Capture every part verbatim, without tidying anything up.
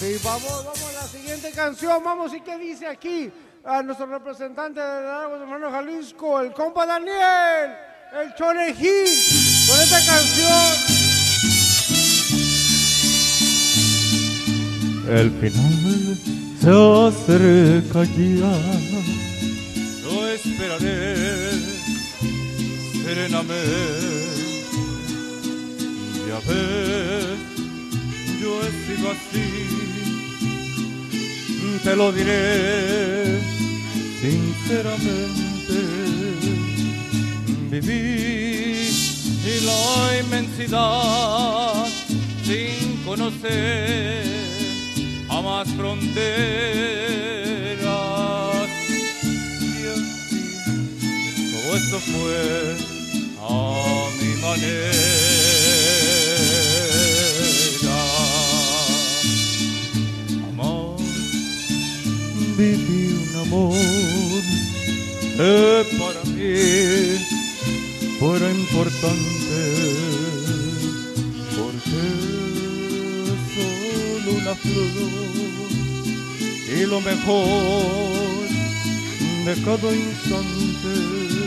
Sí, vamos, vamos a la siguiente canción. Vamos, ¿y qué dice aquí? A nuestro representante de Lagos de Moreno, Jalisco, el compa Daniel, el Chonejín, con esta canción. El final se acerca ya, lo esperaré serenamente. Ya ves, yo he sido así, te lo diré sinceramente. Viví y la inmensidad sin conocer a más fronteras, y así todo esto fue a mi manera. Amor, viví un amor que para mí fuera importante, porque solo una flor y lo mejor de cada instante.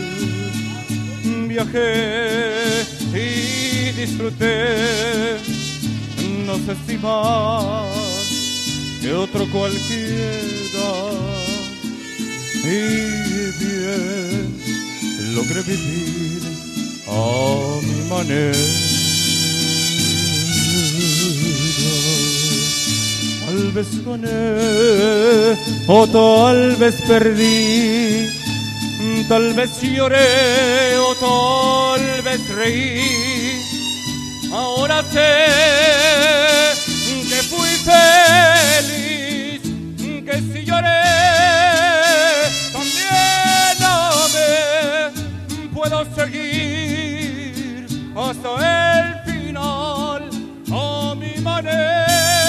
Viajé y disfruté, no sé si más que otro cualquiera, y bien logré vivir a mi manera. Tal vez gané o tal vez perdí, tal vez lloré o tal vez reí. Ahora sé que fui feliz, que si lloré también amé. Puedo seguir hasta el final a mi manera.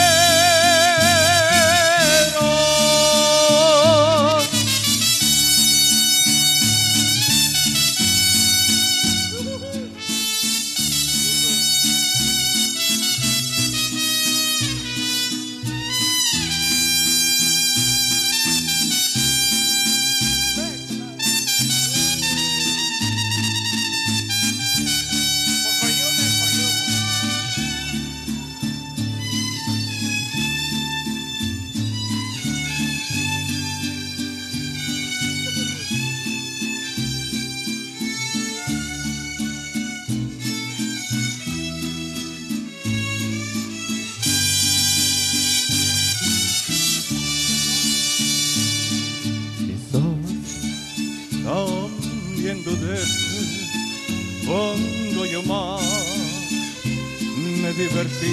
Cambiando desde cuando yo más me divertí.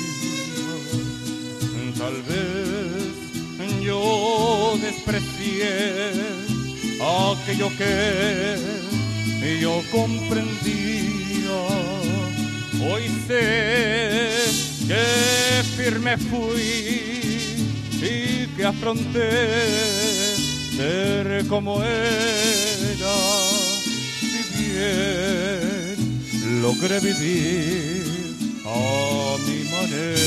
Tal vez yo desprecié aquello que yo comprendía. Hoy sé que firme fui y que afronté ser como era. Si bien logré vivir a mi manera,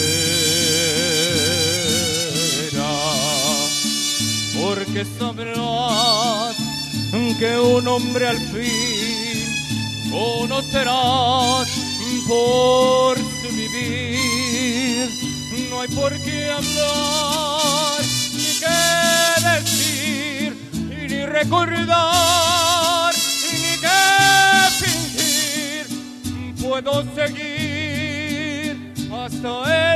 porque sabrás que un hombre al fin conocerás por su vivir. No hay por qué hablar ni qué decir, ni recordar, ni qué fingir. Puedo seguir hasta el